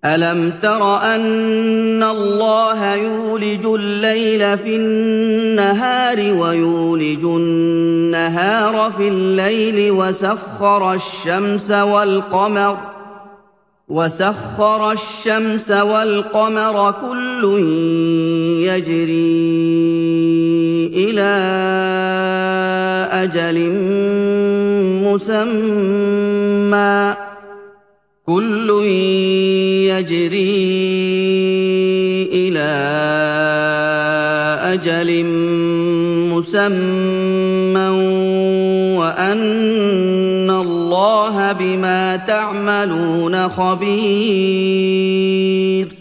أَلَمْ تَرَ أَنَّ اللَّهَ يُولِجُ اللَّيْلَ فِي النَّهَارِ وَيُولِجُ النَّهَارَ في اللَّيْلِ وَسَخَّرَ الشَّمْسَ وَالْقَمَرَ كُلٌّ يَجْرِي إِلَىٰ أَجَلٍ مُّسَمًّى وَأَنَّ اللَّهَ بِمَا تَعْمَلُونَ خَبِيرٌ